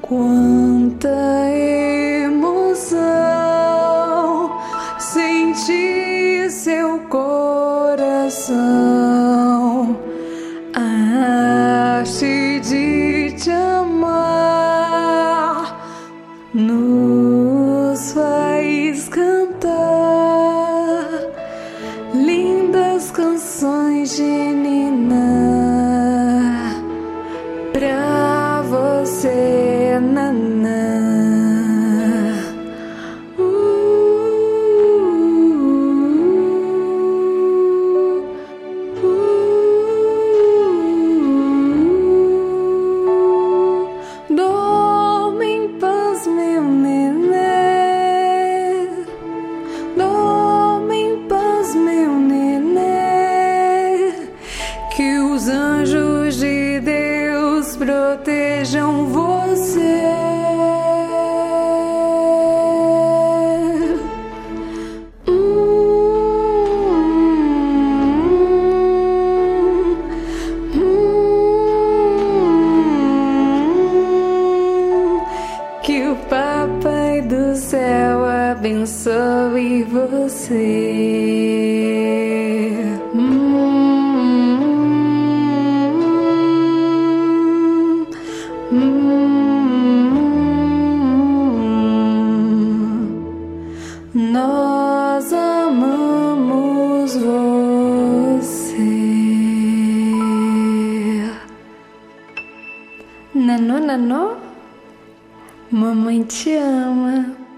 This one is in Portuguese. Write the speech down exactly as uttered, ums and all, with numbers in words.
Quanta emoção senti seu coração, a arte de te amar nos faz cantar lindas canções de ninar pra você, nanã. Uh, uh, uh. Dorme em paz, meu nenê. Dorme em paz, meu nenê. Que os anjos de Deus protejam você. Hum, hum, que o Papai do céu abençoe você. Hum, hum, nós amamos você. Nanô, nanô, mamãe te ama.